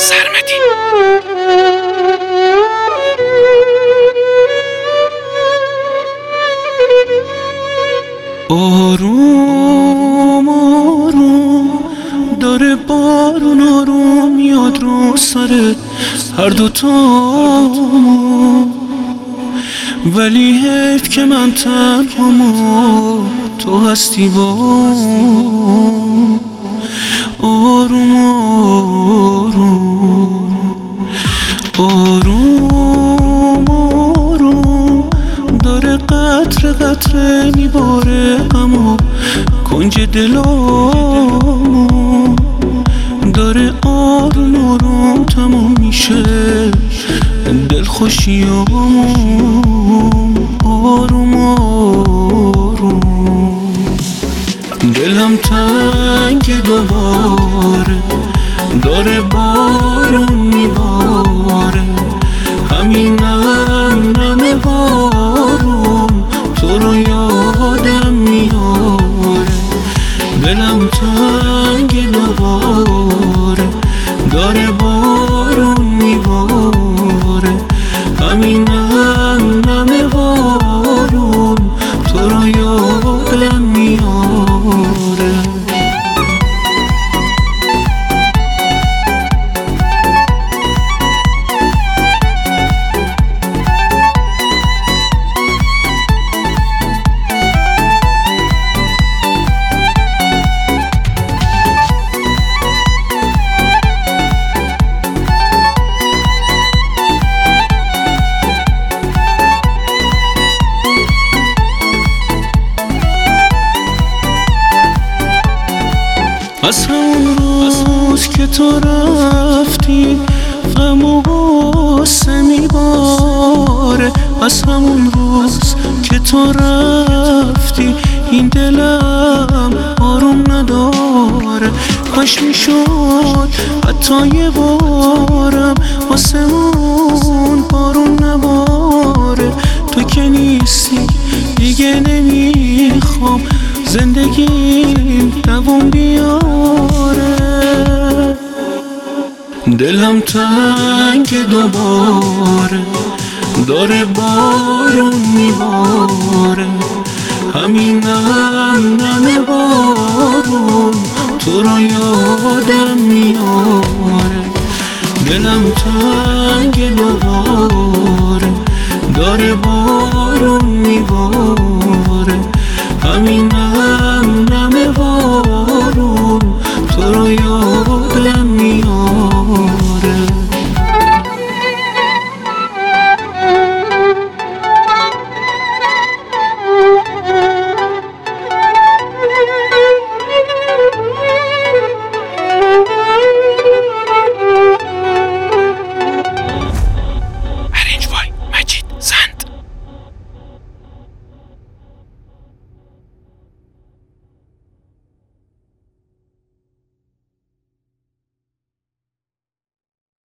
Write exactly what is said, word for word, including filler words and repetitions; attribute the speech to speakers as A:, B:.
A: سرمدی. آروم آروم داره بارون، آروم میاد رو سر هر دوتامون، ولی حیف که من تنهام و تو هستی با. آروم آروم آروم آروم داره قطره قطره میباره غم و کنج دلامو، داره آروم آروم تمام میشه دلخوشیامون. آروم آروم دلم تنگ دوباره، داره بارون میباره، همینم نمه بارون تو رو یادم میاره. دلم تنگ دوباره، داره بارون میباره، همینم نمه بارون تو رو یادم میاره. از همون روز که تو رفتی غم و غصه میباره، از همون روز که تو رفتی این دلم آروم نداره. کاش میشد حتی یه بارم آسمون بارون نباره. تو که نیستی دیگه نمیخوام زندگیم دوام بیاره. دلم تنگ دوباره، داره بارون میباره، همینم نمه بارون تو رو یادم